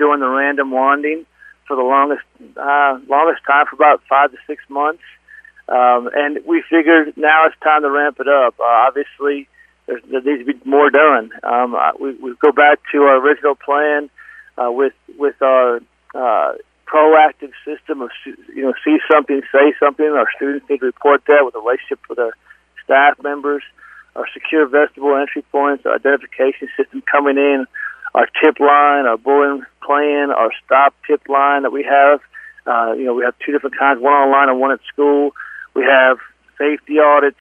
doing the random wanding for the longest time, for about 5 to 6 months. And we figured now it's time to ramp it up. Obviously, there needs to be more done. We go back to our original plan with our proactive system of, see something, say something. Our students need to report that with a relationship with our staff members. Our secure vestibule entry points, our identification system coming in, our tip line, our bullying plan, our stop tip line that we have. We have two different kinds, one online and one at school. We have safety audits